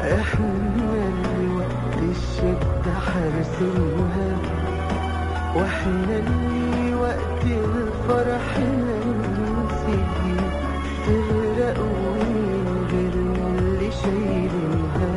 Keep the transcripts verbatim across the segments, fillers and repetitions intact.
احنا اللي وقت الشدة حارسينها، واحنا اللي وقت الفرح ننسيه، تغرق ومن غيرنا اللي شايلينها،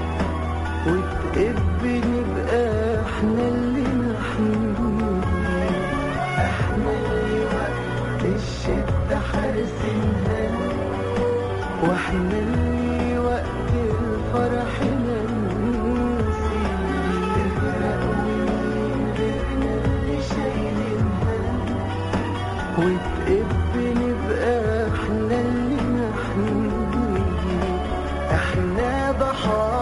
وتقب نبقى احنا اللي نحميها. احنا اللي وقت الشدة حارسينها، واحنا اللي وقت الفرح ننسيه، تغرق ومن غيرنا اللي شايلينها، وتقب نبقى احنا اللي نحميها. احنا ضحايا